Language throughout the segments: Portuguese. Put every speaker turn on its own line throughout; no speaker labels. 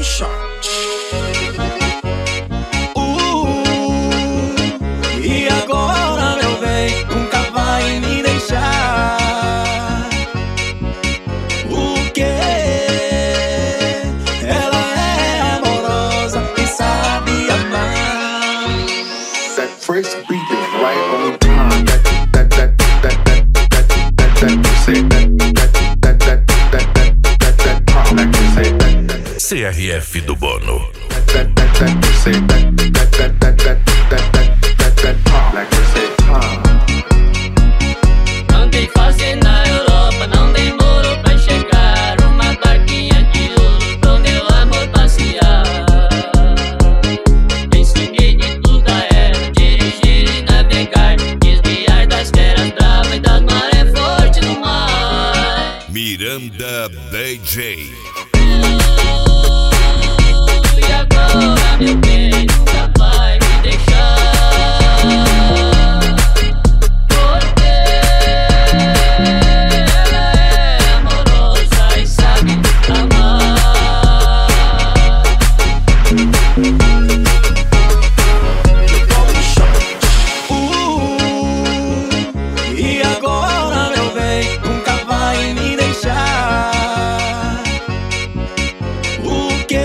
Tome shot. E agora, meu bem, nunca vai me deixar. O quê? Ela é amorosa e sabe amar.
That first beat is right on time. That
CRF do Bono.
Andei fazendo na Europa, não demorou pra chegar. Uma barquinha de ouro pro meu amor passear. Ensinei de tudo a ela, dirigir e navegar, desviar das feras bravas e das marés fortes no mar.
Miranda DJ.
E agora, meu bem, nunca vai me deixar. Porque ela é amorosa e sabe amar.
Tome shot. E agora, meu bem, nunca vai me deixar. O quê?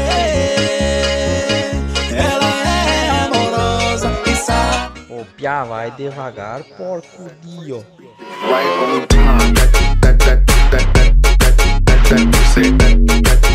Ela é amorosa e sabe.
Ô, Piá, vai devagar, porco dio.
Right on time. That